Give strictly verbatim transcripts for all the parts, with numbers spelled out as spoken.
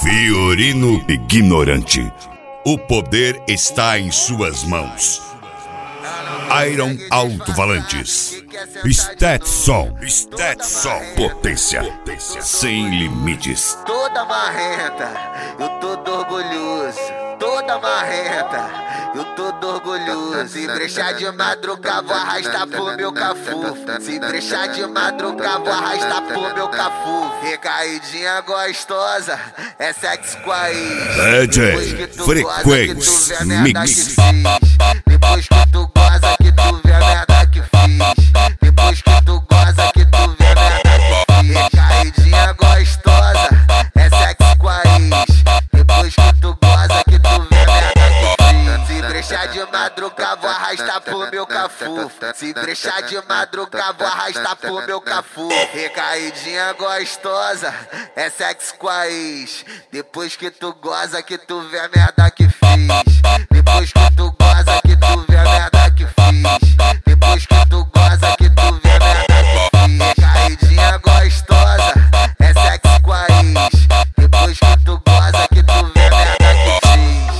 Fiorino ignorante. O poder está em suas mãos. Iron Alto-Falantes. Stetson. Stetson. Potência. Potência sem limites. Toda marrenta, eu tô orgulhoso. Toda marrenta, eu tô orgulhoso. Se brechar de madrugada, vou arrastar pro meu cafu. Se brechar de madrugada, vou arrastar pro meu cafu. Recaidinha gostosa, é sexo com a ex. D J Frequência Mix. Depois que tu goza, que tu vê a merda que fiz. Depois que tu goza, que tu vê a merda que fiz. Recaidinha gostosa, é sexo com a ex. Depois que tu goza, que tu vê a merda que fiz. Se brechar de madrugada, vou arrastar pro meu cafu. Se brechar de madrugada, vou arrastar pro meu cafu. Recaidinha gostosa, é sexo com a ex. Depois que tu goza, que tu vê a merda que fiz. Depois que tu goza, que tu vê a merda que fiz. Depois que tu goza, que tu vê a merda que fiz. Recaidinha gostosa, é sexo com a ex. Depois que tu goza, que tu vê a merda que fiz.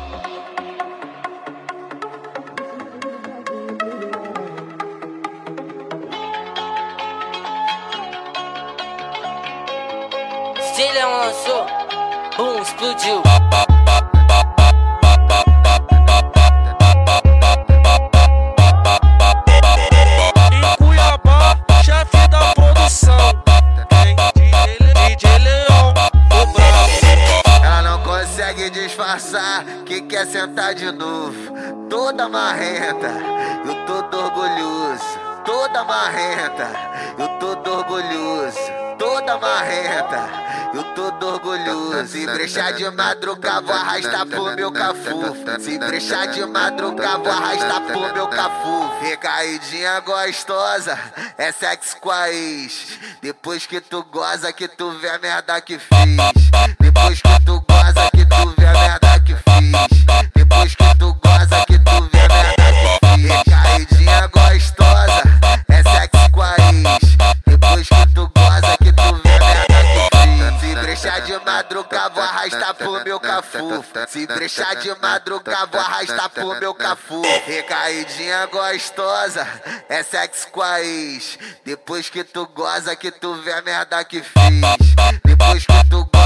Stilha lançou, boom, explodiu. Em Cuiabá, chefe da produção, tem D J Leão, o brabo. Ela não consegue disfarçar que quer sentar de novo. Toda marrenta, eu tô orgulhoso. Toda marrenta, eu tô orgulhoso. Toda marrenta, eu tô orgulhoso. Se brechar de madrugada, vou arrastar pro meu cafu. Se brechar de madrugada, vou arrastar pro meu cafu. Recaidinha gostosa, é sexo com a ex. Depois que tu goza, que tu vê a merda que fiz. Depois que tu goza, que tu vê a merda que fiz. Depois que tu goza, que tu vê a merda que fiz. Recaidinha gostosa, é sexo com a ex. Depois que tu goza, que tu vê a merda que fiz. Se brechar de madrugada, vou arrastar pro meu cafu. Se brechar de madrugada, vou arrastar pro meu cafu. Recaidinha gostosa, é sexo com a ex. Depois que tu goza, que tu vê a merda que fiz. Depois que tu